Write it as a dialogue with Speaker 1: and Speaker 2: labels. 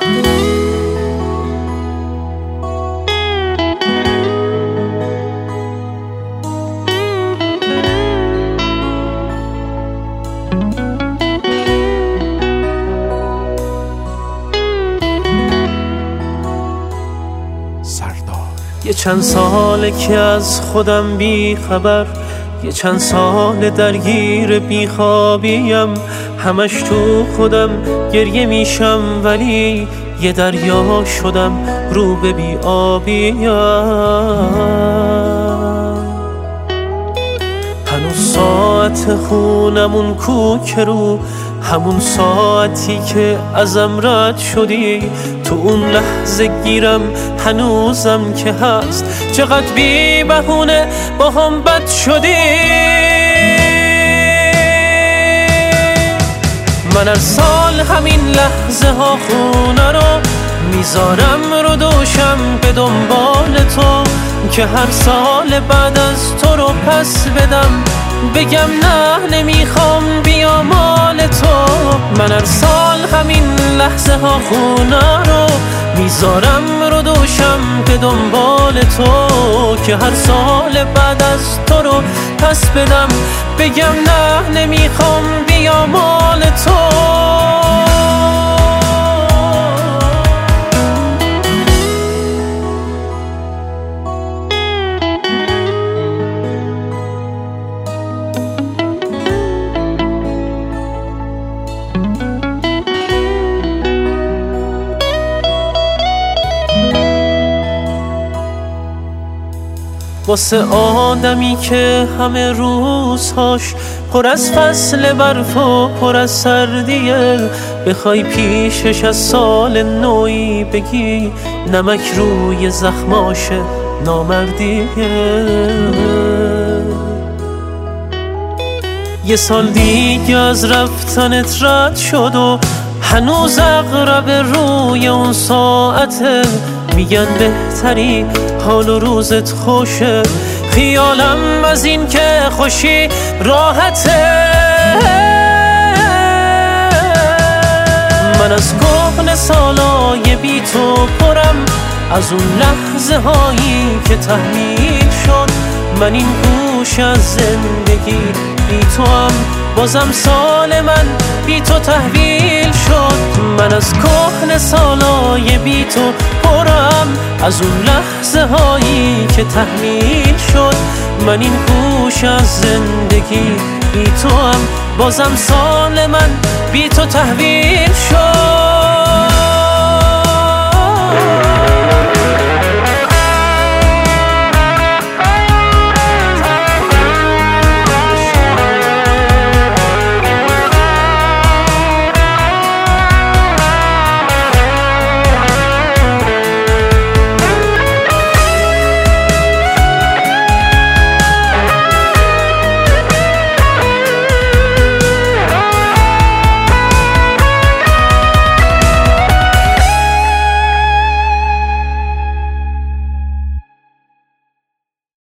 Speaker 1: یه چند ساله که از خودم بی خبر، یه چند سال درگیر بیخوابیم، همش تو خودم گریه میشم ولی یه دریا شدم رو به بی آبیم. هنوز ساعت خونمون کوک رو همون ساعتی که ازم رد شدی، تو اون لحظه گیرم هنوزم که هست چقدر بی بهونه با هم بد شدی. من هر سال همین لحظه ها خونه رو میذارم رو دوشم به دنبال تو، که هر سال بعد از تو رو پس بدم، بگم نه نمیخوام بیا مال تو. من هر سال همین لحظه ها خونه رو میذارم رو دوشم به دنبال تو، که هر سال بعد از تو رو پس بدم، بگم نه نمیخوام بیا مال تو. واسه آدمی که همه روزهاش پر از فصل برف و پر از سردیه، بخوای پیشش از سال نوی بگی نمک روی زخماشه نامردیه. یه سال دیگه از رفتنت رد شد و هنوز اقرب روی اون ساعته، میگن بهتری حال و روزت خوشه، خیالم از این که خوشی راحته. من از کهنه سالای بی تو پرم، از اون لحظه هایی که تحمیل شد، من این گوش از زندگی بی تو هم بازم سال من بی تو تحویل شد. من از کهنه سالای بی تو پرم، از اون لحظه هایی که تحمیل شد، من این گوش از زندگی بی تو هم بازم سال من بی تو تحویل شد.